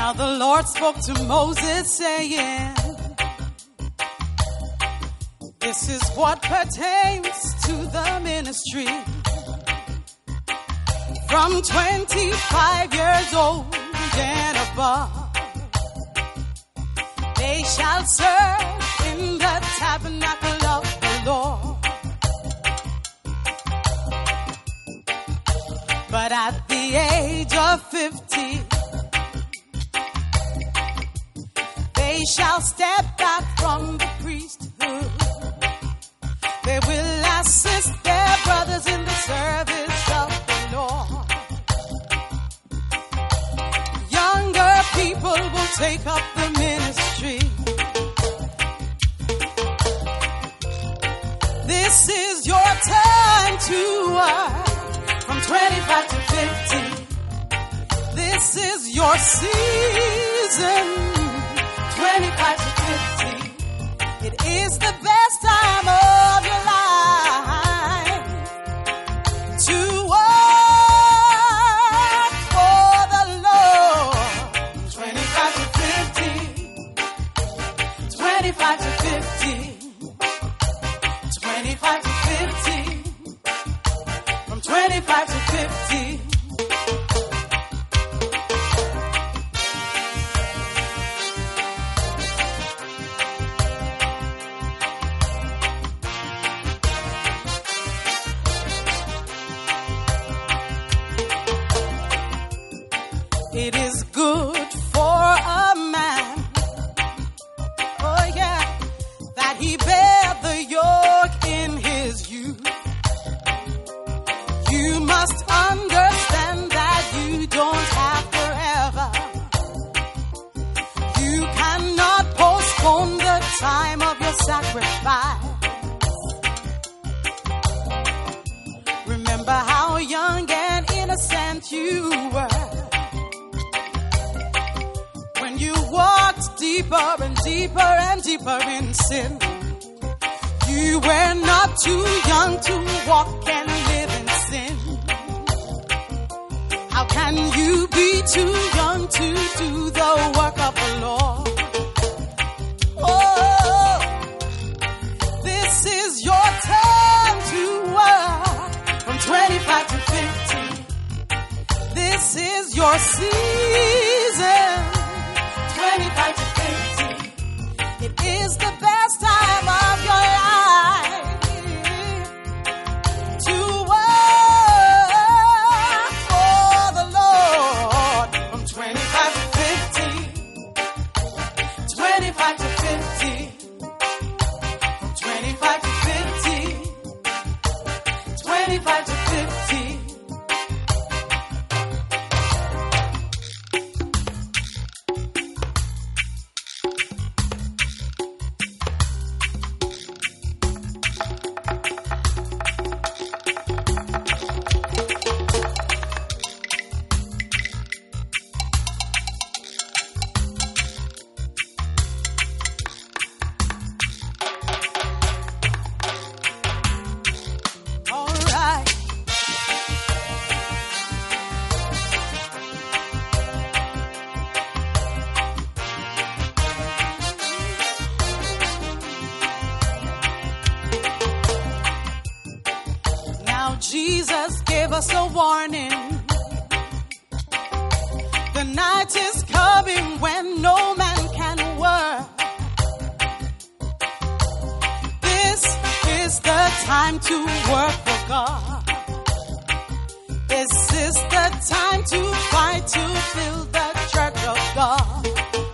Now the Lord spoke to Moses saying, this is what pertains to the ministry. From 25 years old and above, they shall serve in the tabernacle of the Lord. But at the age of 50, they shall step back from the priesthood. They will assist their brothers in the service of the Lord. Younger people will take up the ministry. This is your time to work. From 25 to 50, this is your season. 25 to 50, it is the best time of your life to work for the Lord. 25 to 50, 25 to 50, 25 to 50, from 25 to 50. It is good for a man, oh yeah, that he bear the yoke in his youth. You must understand that you don't have forever. You cannot postpone the time of your sacrifice. Remember how young and innocent you were. You walked deeper and deeper and deeper in sin. You were not too young to walk and live in sin. How can you be too young to do the work of the Lord? Oh, this is your time to work. From 25 to 50, this is your season. 25 to 50, it is the best time of your life to work for the Lord. From 25 to 50, 25 to 50, from 25 to 50, 25 to 50. Jesus gave us a warning. The night is coming when no man can work. This is the time to work for God. This is the time to fight to build the church of God.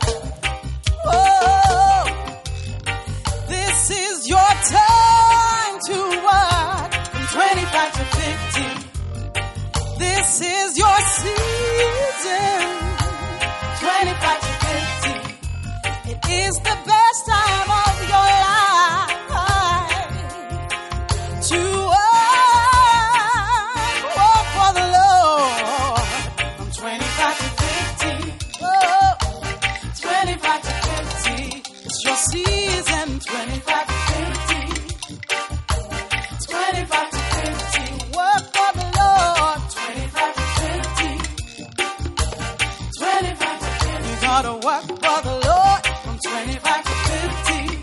Oh, this is your time to work. From 25 to 50, this is your season. 25 to 50, it is the best time of your life to walk for the Lord. From 25 to 50, oh, 25 to 50, it's your season. 25 to 50, 25 to 50, work for the Lord. 25 to 50, gotta work for the Lord from 25 to 50.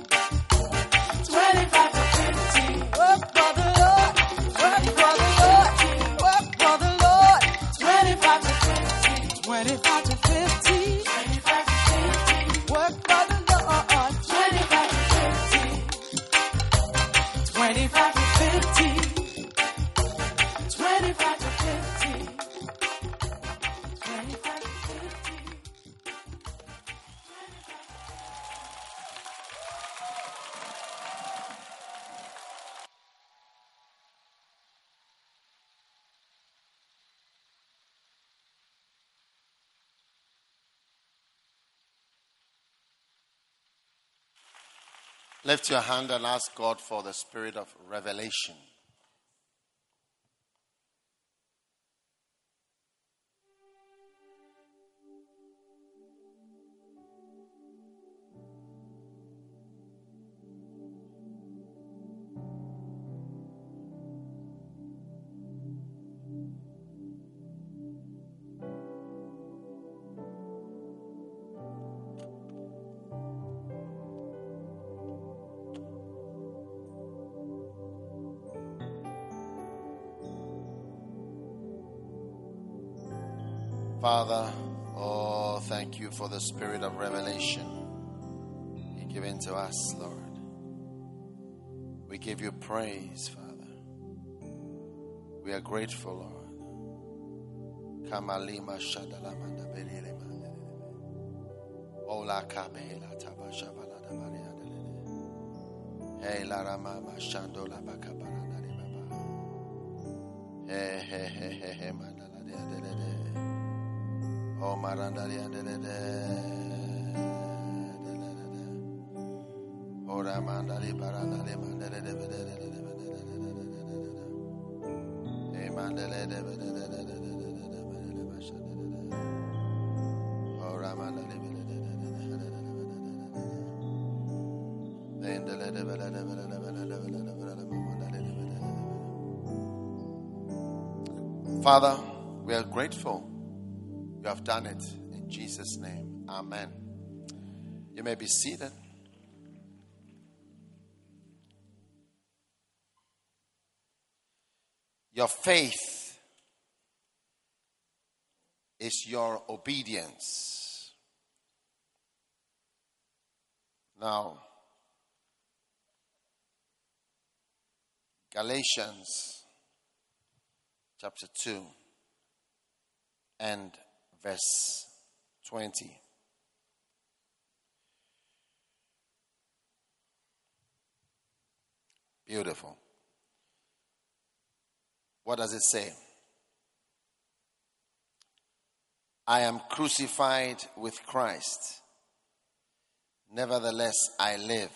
25 to 50. Work for the Lord. Work for the Lord. Work for the Lord. 25 to 50. 25 to 50. 25 to 50. Work for the Lord. 25 to 50. 25 to 50. 25 to 50. 25 to 50. Lift your hand and ask God for the spirit of revelation. Father, oh, thank you for the spirit of revelation you've given to us, Lord. We give you praise, Father. We are grateful, Lord. Kamalima shadalamanda belile mandele. Ola kabela tabasha balada bariadele. Hey la ramama shandola bakabaranda baba. Hey mandala de. Oh, Marandali and Oh, Ramandali Barandali Mandele. Hey, Mandele. Oh, Ramandali. Father, we are grateful. You have done it in Jesus' name. Amen. You may be seated. Your faith is your obedience. Now, Galatians chapter 2 and verse 20. Beautiful. What does it say? I am crucified with Christ. Nevertheless, I live.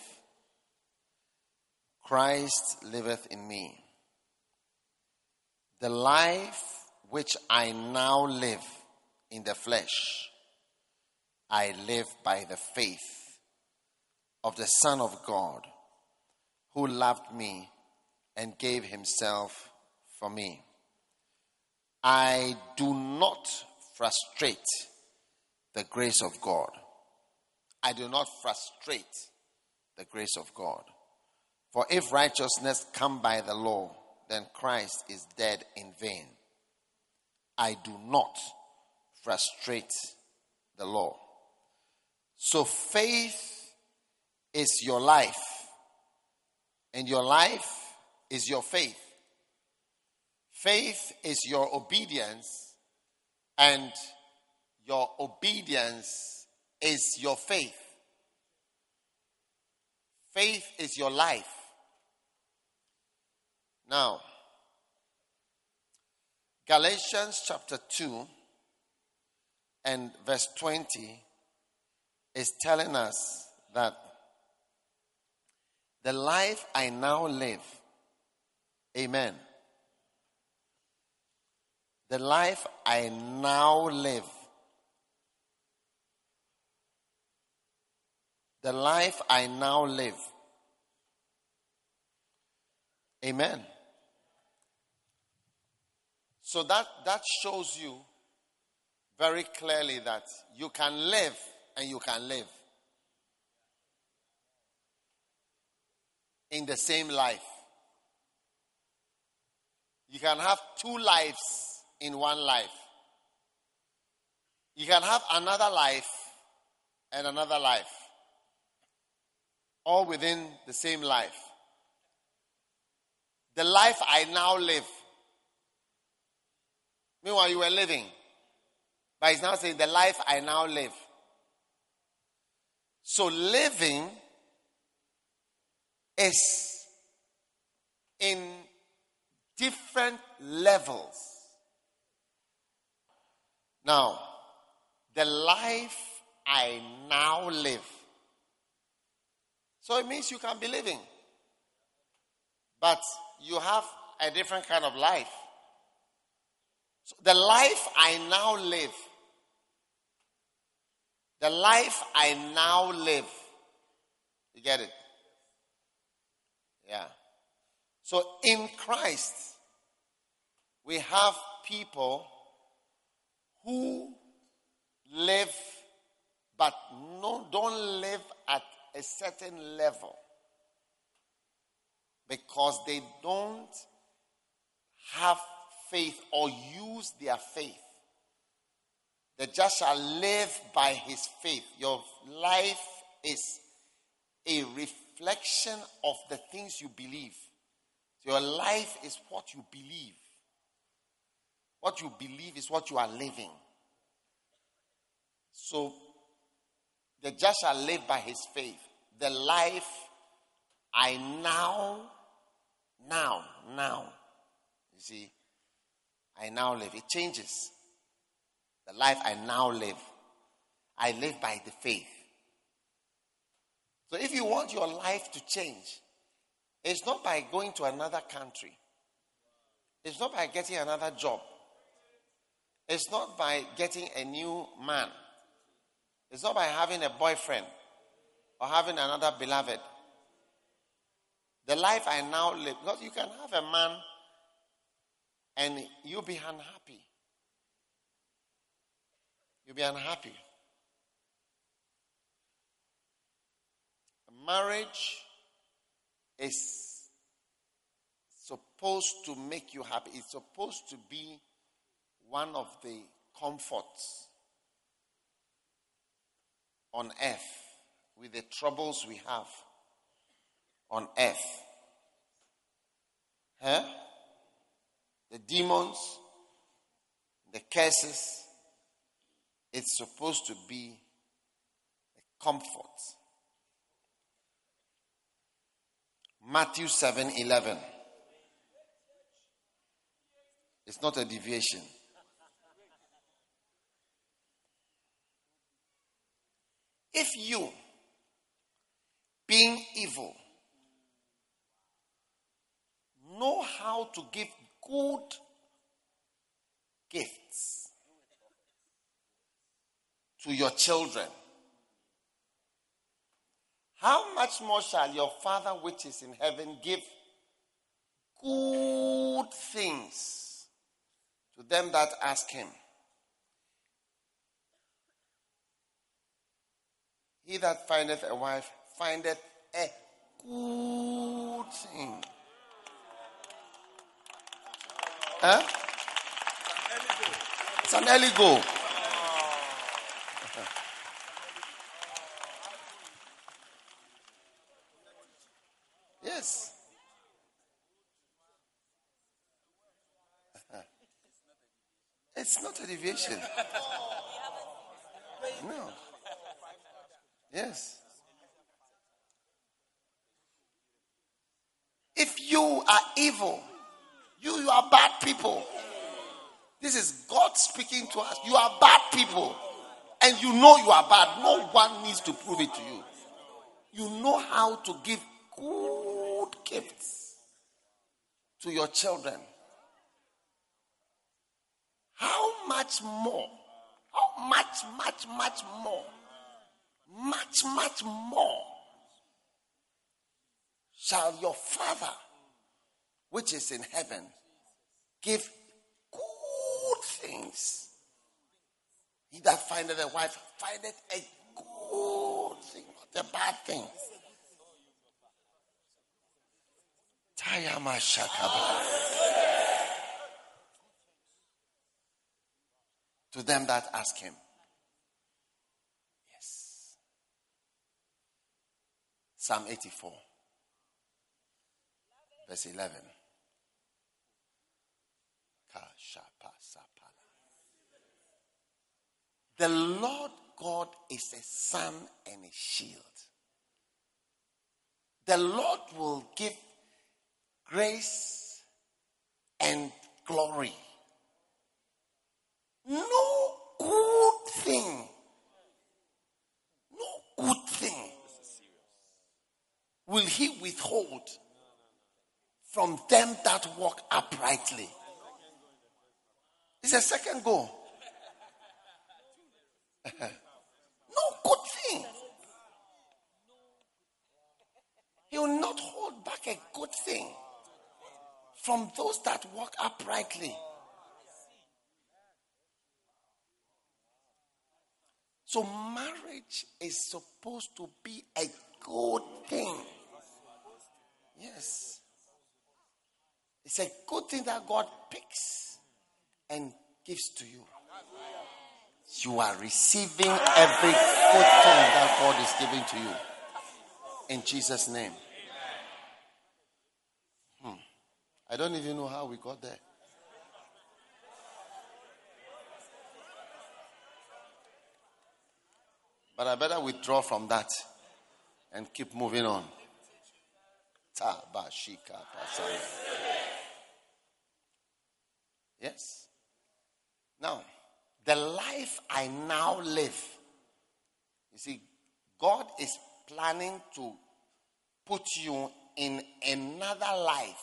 Christ liveth in me. The life which I now live in the flesh, I live by the faith of the Son of God, who loved me and gave himself for me. I do not frustrate the grace of God. I do not frustrate the grace of God. For if righteousness come by the law, then Christ is dead in vain. I do not frustrate the law. So faith is your life, and your life is your faith. Faith is your obedience, and your obedience is your faith. Faith is your life. Now, Galatians chapter 2 and verse 20 is telling us that the life I now live, amen. The life I now live, the life I now live, amen. So that shows you very clearly that you can live and you can live in the same life. You can have two lives in one life. You can have another life and another life, all within the same life. The life I now live. Meanwhile, you were living. But he's now saying, the life I now live. So living is in different levels. Now, the life I now live. So it means you can be living. But you have a different kind of life. So the life I now live. The life I now live. You get it? Yeah. So in Christ, we have people who live, but don't live at a certain level, because they don't have faith or use their faith. The just shall live by his faith. Your life is a reflection of the things you believe. Your life is what you believe. What you believe is what you are living. So, the just shall live by his faith. The life I now, you see, I now live. It changes. The life I now live, I live by the faith. So if you want your life to change, it's not by going to another country. It's not by getting another job. It's not by getting a new man. It's not by having a boyfriend or having another beloved. The life I now live, because you can have a man and you'll be unhappy. You'll be unhappy. Marriage is supposed to make you happy. It's supposed to be one of the comforts on earth with the troubles we have on earth. The demons, the curses, it's supposed to be a comfort. Matthew 7:11. It's not a deviation. If you, being evil, know how to give good gifts to your children, how much more shall your Father which is in heaven give good things to them that ask him? He that findeth a wife findeth a good thing. It's an early goal. Yes. It's not a deviation. No. Yes. If you are evil, you are bad people. This is God speaking to us. You are bad people. And you know you are bad. No one needs to prove it to you. You know how to give good gifts to your children. How much more? How much more? Much more shall your Father which is in heaven give good things He that findeth a wife findeth a good thing, not a bad thing. Tayama Shakaba. To them that ask him. Yes. Psalm 84, verse 11. The Lord God is a sun and a shield. The Lord will give grace and glory. No good thing will he withhold from them that walk uprightly. It's a second goal. No good thing. He will not hold back a good thing from those that walk uprightly. So marriage is supposed to be a good thing. Yes. It's a good thing that God picks and gives to you. You are receiving every good thing that God is giving to you. In Jesus' name. I don't even know how we got there. But I better withdraw from that and keep moving on. Yes. Now, the life I now live. You see, God is planning to put you in another life.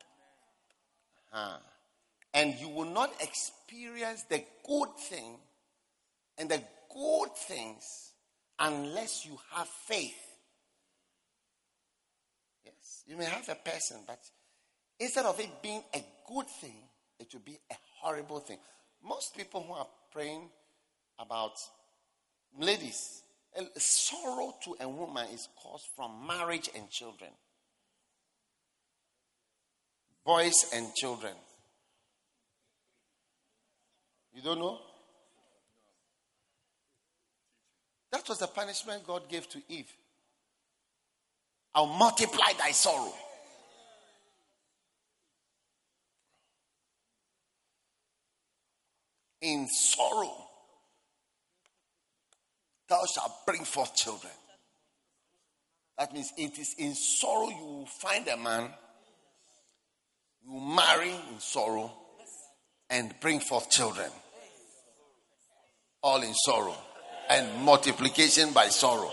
And you will not experience the good thing and the good things unless you have faith. Yes. You may have a person, but instead of it being a good thing, it will be a horrible thing. Most people who are praying about ladies, sorrow to a woman is caused from marriage and children. Boys and children. You don't know? That was the punishment God gave to Eve. I'll multiply thy sorrow. In sorrow, thou shalt bring forth children. That means it is in sorrow you will find a man, you will marry in sorrow, and bring forth children. All in sorrow. And multiplication by sorrow.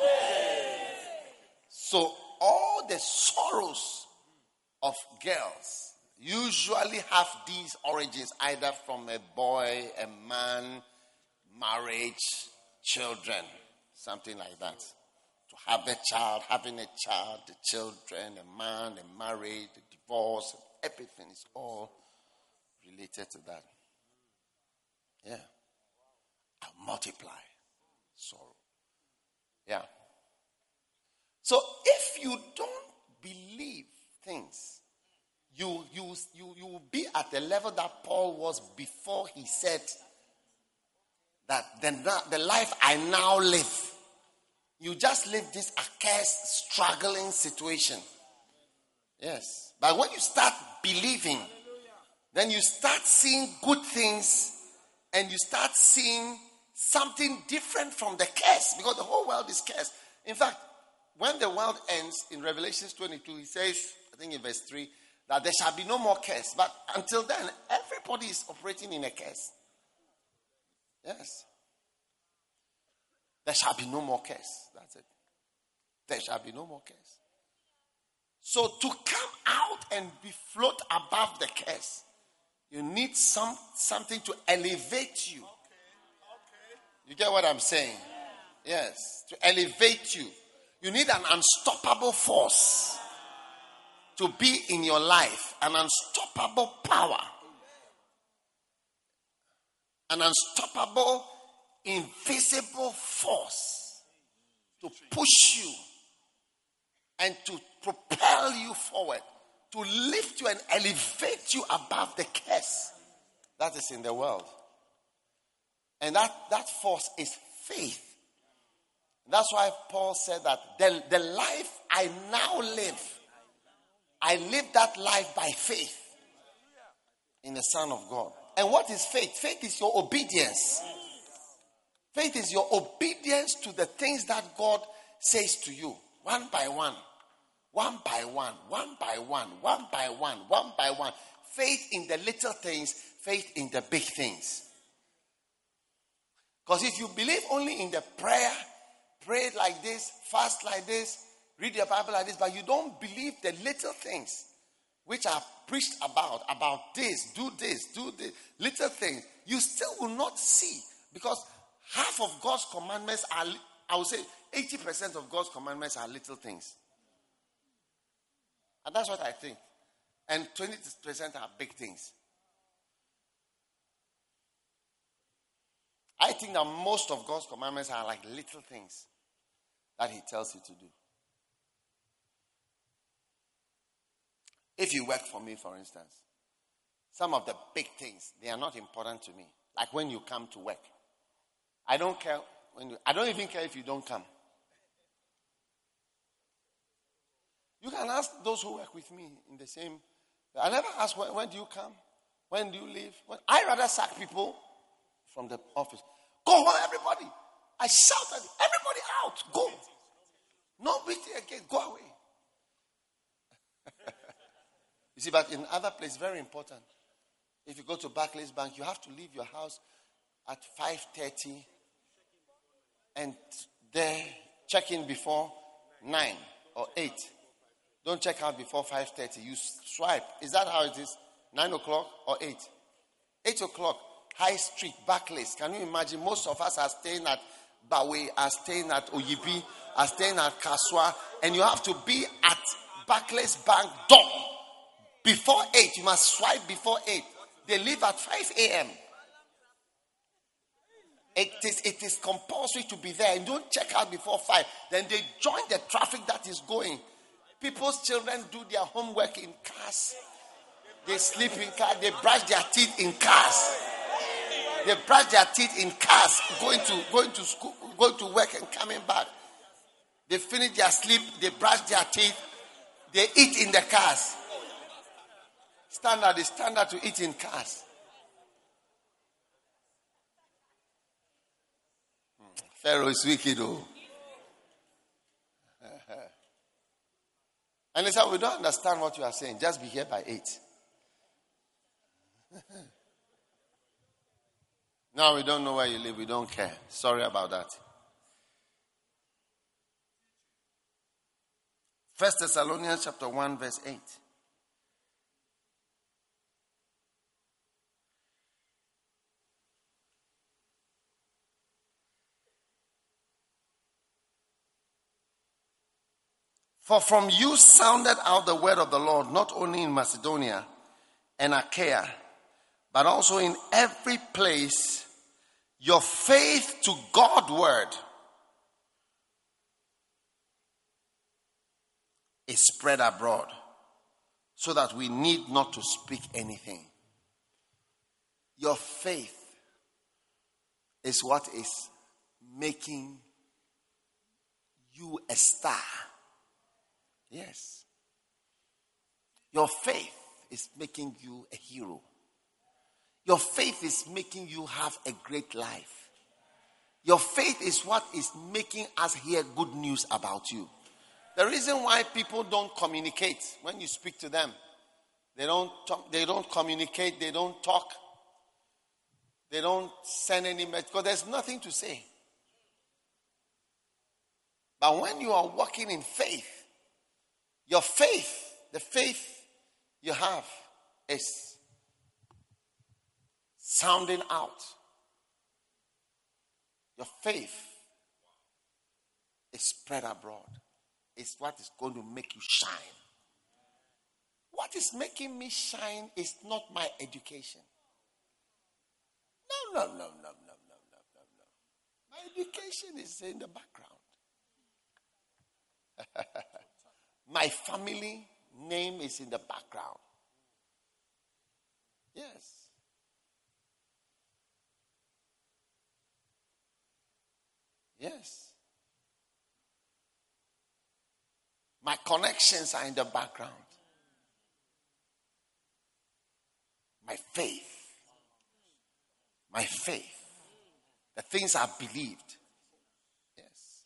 So all the sorrows of girls usually have these origins either from a boy, a man, marriage, children, something like that. To have a child, having a child, the children, a man, a marriage, a divorce, everything is all related to that. Yeah. I'll multiply sorrow. Yeah. So if you don't believe things, you will be at the level that Paul was before he said that the life I now live. You just live this accursed, struggling situation. Yes. But when you start believing, then you start seeing good things and you start seeing something different from the curse, because the whole world is cursed. In fact, when the world ends in Revelation 22, he says, I think in verse 3, that there shall be no more curse. But until then, everybody is operating in a curse. Yes. There shall be no more curse. That's it. There shall be no more curse. So to come out and be float above the curse, you need something to elevate you. You get what I'm saying? Yes. To elevate you. You need an unstoppable force to be in your life. An unstoppable power. An unstoppable invisible force to push you and to propel you forward, to lift you and elevate you above the curse that is in the world. And that force is faith. That's why Paul said that the life I now live, I live that life by faith in the Son of God. And what is faith? Faith is your obedience. Faith is your obedience to the things that God says to you, one by one. One by one, one by one, one by one, one by one. Faith in the little things, faith in the big things. Because if you believe only in the prayer, pray like this, fast like this, read your Bible like this, but you don't believe the little things which are preached about this, do this, little things, you still will not see. Because half of God's commandments are, I would say 80% of God's commandments are little things. And that's what I think. And 20% are big things. I think that most of God's commandments are like little things that he tells you to do. If you work for me, for instance, some of the big things, they are not important to me. Like when you come to work. I don't care. I don't even care if you don't come. You can ask those who work with me in the same. I never ask when do you come? When do you leave? I rather sack people from the office. Go home, everybody. I shout at everybody out. Go. No meeting again. Go away. You see, but in other places, very important. If you go to Barclays Bank, you have to leave your house at 5:30 and there check in before 9 or 8. Don't check out before 5:30. You swipe. Is that how it is? 9 o'clock or 8? 8 o'clock. High Street, Barclays. Can you imagine? Most of us are staying at Bawe, are staying at Oyibi, are staying at Kaswa. And you have to be at Barclays Bank door before 8. You must swipe before 8. They leave at 5 a.m. It is compulsory to be there. And don't check out before 5. Then they join the traffic that is going. People's children do their homework in cars. They sleep in cars. They brush their teeth in cars. They brush their teeth in cars, going to school, going to work and coming back. They finish their sleep. They brush their teeth. They eat in the cars. Standard is standard to eat in cars. Pharaoh is wicked, oh. And they said, we don't understand what you are saying. Just be here by 8. Now we don't know where you live. We don't care. Sorry about that. 1 Thessalonians chapter 1 verse 8. For from you sounded out the word of the Lord, not only in Macedonia and Achaia, but also in every place, your faith to God's word is spread abroad, so that we need not to speak anything. Your faith is what is making you a star. Yes. Your faith is making you a hero. Your faith is making you have a great life. Your faith is what is making us hear good news about you. The reason why people don't communicate when you speak to them, they don't talk, they don't communicate, they don't talk, they don't send any message because there's nothing to say. But when you are walking in faith, your faith, the faith you have is sounding out. Your faith is spread abroad. It's what is going to make you shine. What is making me shine is not my education. No. Education is in the background. My family name is in the background. Yes. Yes. My connections are in the background. My faith. My faith. The things I've believed. Yes.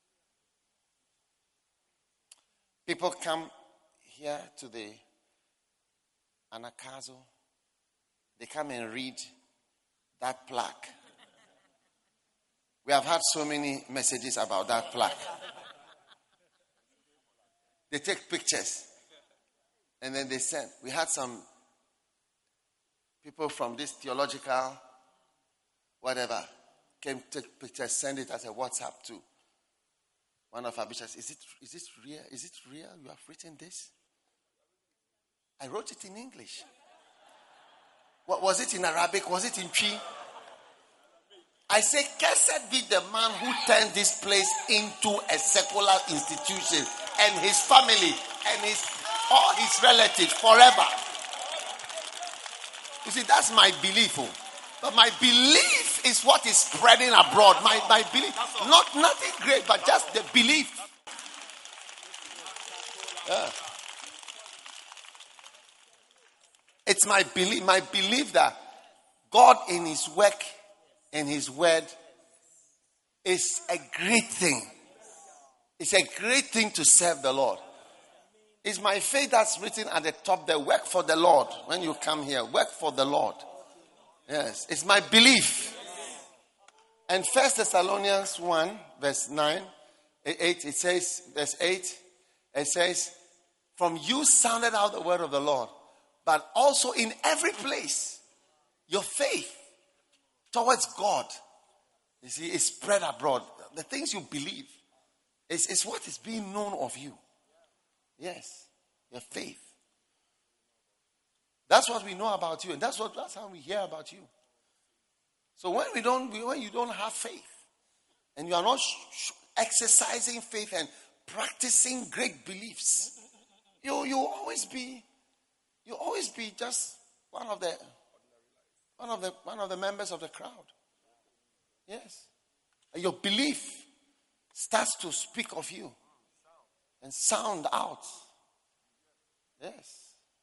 People come here to the Anakazo. They come and read that plaque. We have had so many messages about that plaque. They take pictures. And then they send. We had some people from this theological whatever came to take pictures, send it as a WhatsApp to one of our bishops. Is it real? Is it real? You have written this? I wrote it in English. What was it in Arabic? Was it in Twi? I say, cursed be the man who turned this place into a secular institution, and his family and all his relatives forever. You see, that's my belief. But my belief is what is spreading abroad. My belief, nothing great, but just the belief. Yeah. It's my belief that God in his work, in his word, is a great thing. It's a great thing to serve the Lord. It's my faith that's written at the top there. Work for the Lord. When you come here, work for the Lord. Yes, it's my belief. And 1 Thessalonians 1, verse 9, 8, it says, verse 8, it says, from you sounded out the word of the Lord, but also in every place, your faith towards God, you see, is spread abroad. The things you believe is what is being known of you. Yes, your faith. That's what we know about you, and that's how we hear about you. So when you don't have faith, and you are not exercising faith and practicing great beliefs, you always be just one of the members of the crowd. Yes, and your belief starts to speak of you and sound out. Yes.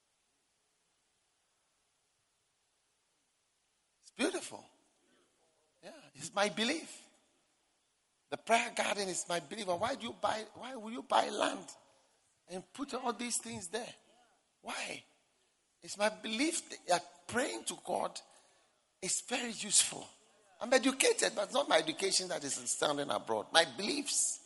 It's beautiful. Yeah, it's my belief. The prayer garden is my belief. And why will you buy land and put all these things there? Why? It's my belief that praying to God is very useful. I'm educated, but it's not my education that is standing abroad. My beliefs.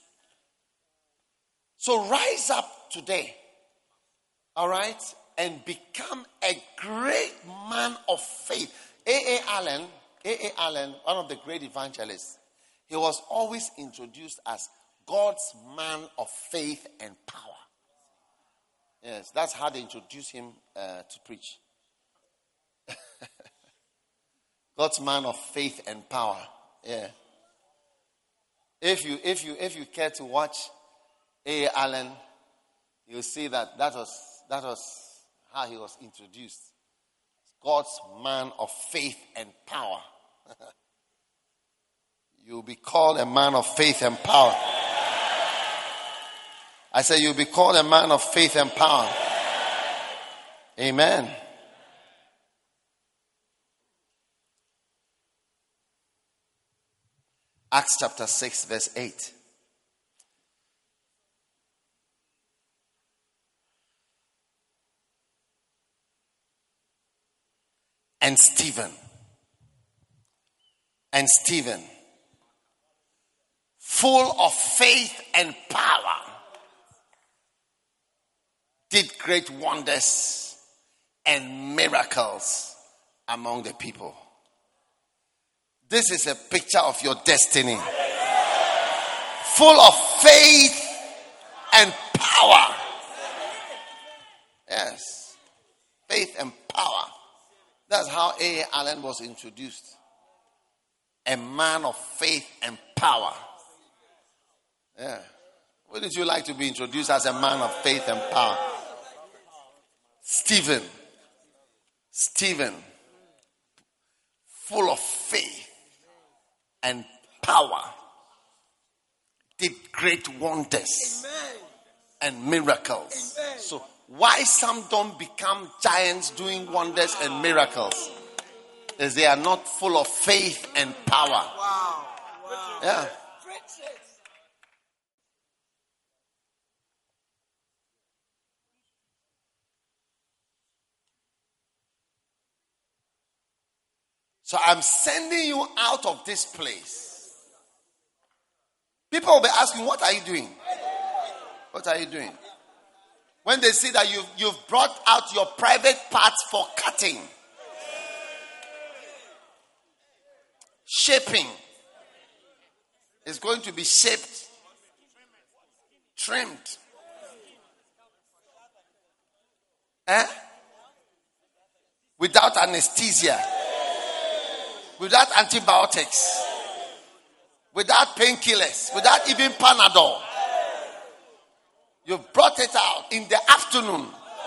So rise up today, all right, and become a great man of faith. A.A. Allen, one of the great evangelists, he was always introduced as God's man of faith and power. Yes, that's how they introduced him to preach. God's man of faith and power. Yeah. If you care to watch A. Allen, you'll see that was how he was introduced. God's man of faith and power. You'll be called a man of faith and power. I say you'll be called a man of faith and power. Amen. Acts chapter 6, verse 8. And Stephen, full of faith and power, did great wonders and miracles among the people. This is a picture of your destiny. Full of faith and power. Yes. Faith and power. That's how A. Allen was introduced. a man of faith and power. Yeah. Wouldn't you like to be introduced as a man of faith and power? Stephen, full of faith and power, did great wonders and miracles. So why some don't become giants doing wonders and miracles is they are not full of faith and power. Yeah. So I'm sending you out of this place. People will be asking, what are you doing? What are you doing? When they see that you've brought out your private parts for cutting, shaping, is going to be shaped, trimmed. Without anesthesia, without antibiotics, without painkillers, without even Panadol. You brought it out in the afternoon.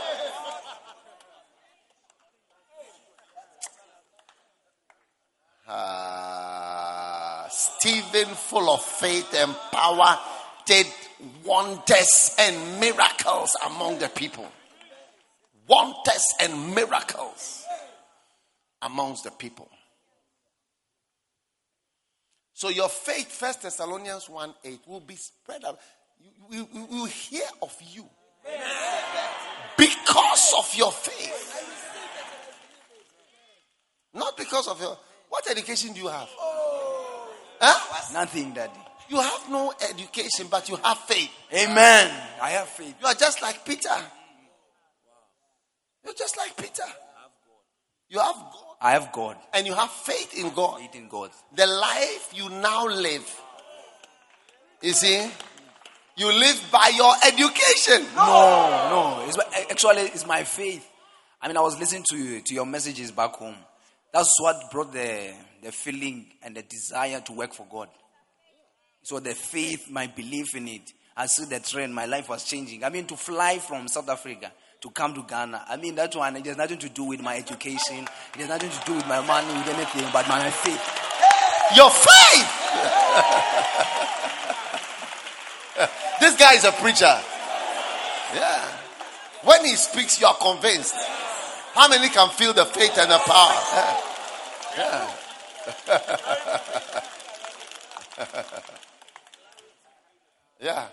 Stephen, full of faith and power, did wonders and miracles among the people. Wonders and miracles amongst the people. So your faith, 1 Thessalonians 1:8, will be spread out. We will hear of you because of your faith. Not because of your... What education do you have? Huh? Nothing, Daddy. You have no education, but you have faith. Amen. I have faith. You are just like Peter. You're just like Peter. You have God. I have God. And you have faith in God. Faith in God. The life you now live, you see, you live by your education. No. It's my faith. I mean, I was listening to your messages back home. That's what brought the feeling and the desire to work for God. So the faith, my belief in it, I see the trend. My life was changing. I mean, to fly from South Africa to come to Ghana. I mean, that one, it has nothing to do with my education. It has nothing to do with my money, with anything, but my faith. Your faith! This guy is a preacher. Yeah. When he speaks, you are convinced. How many can feel the faith and the power? Yeah.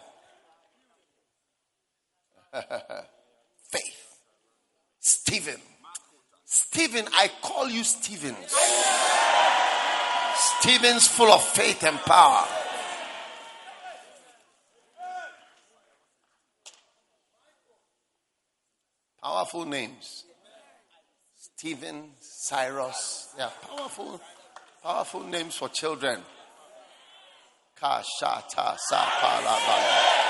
Faith. Stephen, I call you Stephen. Stephen's full of faith and power. Powerful names. Stephen, Cyrus. They are powerful names for children. Ka, sha, ta, sa, pa, la, ba, la.